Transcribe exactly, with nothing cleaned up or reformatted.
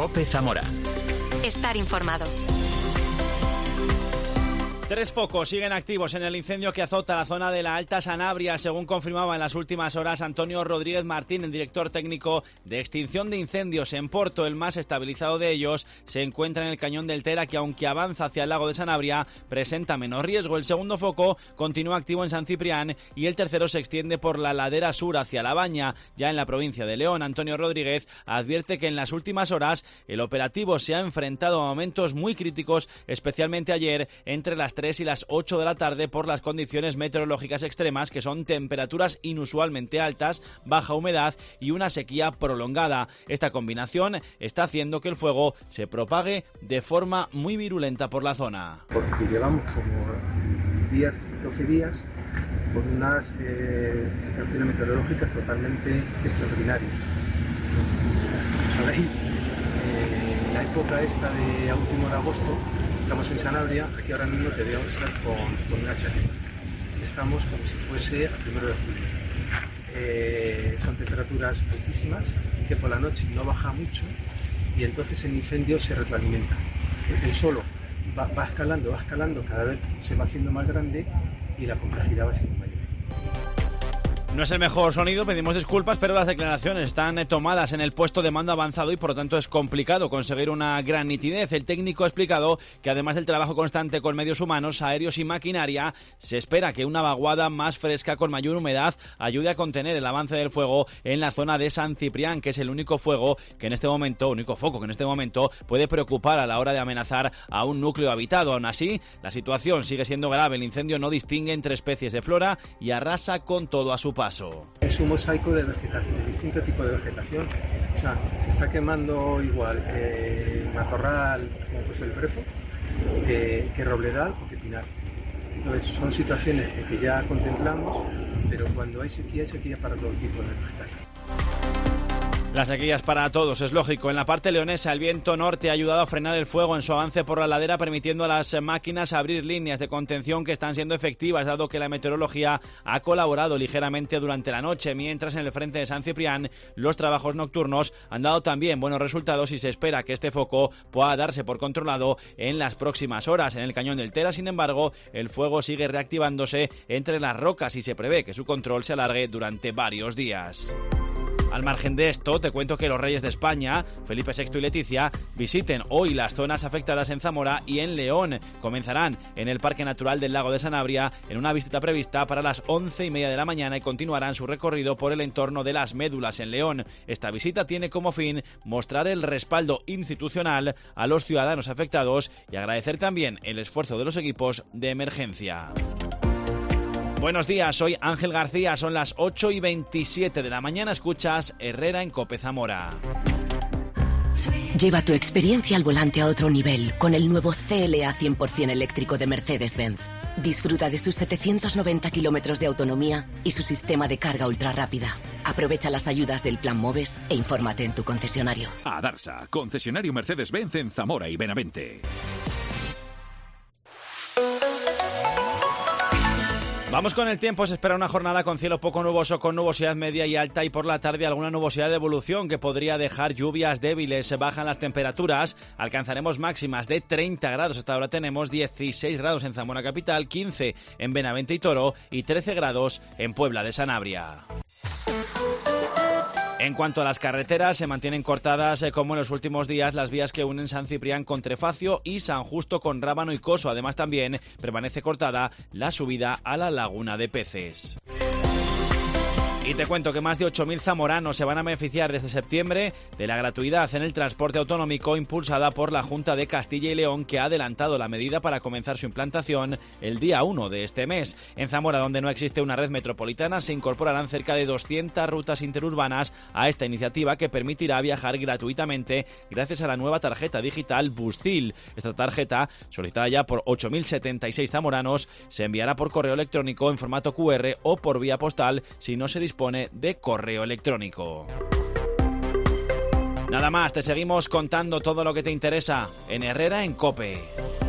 COPE Zamora. Estar informado. Tres focos siguen activos en el incendio que azota la zona de la Alta Sanabria, según confirmaba en las últimas horas Antonio Rodríguez Martín, el director técnico de extinción de incendios en Porto. El más estabilizado de ellos se encuentra en el cañón del Tera, que aunque avanza hacia el lago de Sanabria, presenta menos riesgo. El segundo foco continúa activo en San Ciprián y el tercero se extiende por la ladera sur hacia La Baña, ya en la provincia de León. Antonio Rodríguez advierte que en las últimas horas el operativo se ha enfrentado a momentos muy críticos, especialmente ayer entre las tres y las ocho de la tarde por las condiciones meteorológicas extremas, que son temperaturas inusualmente altas, baja humedad y una sequía prolongada. Esta combinación está haciendo que el fuego se propague de forma muy virulenta por la zona. Porque llevamos como diez, doce días con unas eh, situaciones meteorológicas totalmente extraordinarias. Como sabéis, eh, la época esta de a último de agosto, estamos en Sanabria, aquí ahora mismo deberíamos estar con, con una chaqueta. Estamos como si fuese a primero de julio. Eh, son temperaturas altísimas, que por la noche no baja mucho y entonces el incendio se retroalimenta. El solo va, va escalando, va escalando, cada vez se va haciendo más grande y la complejidad va siendo mayor. No es el mejor sonido, pedimos disculpas, pero las declaraciones están tomadas en el puesto de mando avanzado y por lo tanto es complicado conseguir una gran nitidez. El técnico ha explicado que además del trabajo constante con medios humanos, aéreos y maquinaria, se espera que una vaguada más fresca con mayor humedad ayude a contener el avance del fuego en la zona de San Ciprián, que es el único fuego que en este momento, único foco que en este momento puede preocupar a la hora de amenazar a un núcleo habitado. Aún así, la situación sigue siendo grave. El incendio no distingue entre especies de flora y arrasa con todo a su paso. Es un mosaico de vegetación, de distinto tipo de vegetación. O sea, se está quemando igual eh, matorral, como pues el brefo, que, que robledal o que pinar. Entonces son situaciones que ya contemplamos, pero cuando hay sequía, hay sequía para todo tipo de vegetación. Las sequías para todos, es lógico. En la parte leonesa, el viento norte ha ayudado a frenar el fuego en su avance por la ladera, permitiendo a las máquinas abrir líneas de contención que están siendo efectivas, dado que la meteorología ha colaborado ligeramente durante la noche, mientras en el frente de San Ciprián los trabajos nocturnos han dado también buenos resultados y se espera que este foco pueda darse por controlado en las próximas horas. En el cañón del Tera, sin embargo, el fuego sigue reactivándose entre las rocas y se prevé que su control se alargue durante varios días. Al margen de esto, te cuento que los reyes de España, Felipe sexto y Leticia, visiten hoy las zonas afectadas en Zamora y en León. Comenzarán en el Parque Natural del Lago de Sanabria en una visita prevista para las once y media de la mañana y continuarán su recorrido por el entorno de las Médulas en León. Esta visita tiene como fin mostrar el respaldo institucional a los ciudadanos afectados y agradecer también el esfuerzo de los equipos de emergencia. Buenos días, soy Ángel García, son las ocho y veintisiete de la mañana, escuchas Herrera en COPE Zamora. Lleva tu experiencia al volante a otro nivel con el nuevo C L A cien por ciento eléctrico de Mercedes-Benz. Disfruta de sus setecientos noventa kilómetros de autonomía y su sistema de carga ultra rápida. Aprovecha las ayudas del Plan Moves e infórmate en tu concesionario. Adarsa, concesionario Mercedes-Benz en Zamora y Benavente. Vamos con el tiempo. Se espera una jornada con cielo poco nuboso, con nubosidad media y alta, y por la tarde alguna nubosidad de evolución que podría dejar lluvias débiles. Se bajan las temperaturas, alcanzaremos máximas de treinta grados. Hasta ahora tenemos dieciséis grados en Zamora capital, quince en Benavente y Toro y trece grados en Puebla de Sanabria. En cuanto a las carreteras, se mantienen cortadas eh, como en los últimos días las vías que unen San Ciprián con Trefacio y San Justo con Rábano y Coso. Además, también permanece cortada la subida a la Laguna de Peces. Y te cuento que más de ocho mil zamoranos se van a beneficiar desde septiembre de la gratuidad en el transporte autonómico impulsada por la Junta de Castilla y León, que ha adelantado la medida para comenzar su implantación el día uno de este mes. En Zamora, donde no existe una red metropolitana, se incorporarán cerca de doscientas rutas interurbanas a esta iniciativa que permitirá viajar gratuitamente gracias a la nueva tarjeta digital Bustil. Esta tarjeta, solicitada ya por ocho mil setenta y seis zamoranos, se enviará por correo electrónico en formato cu erre o por vía postal si no se dispone de correo electrónico. Nada más, te seguimos contando todo lo que te interesa en Herrera en COPE.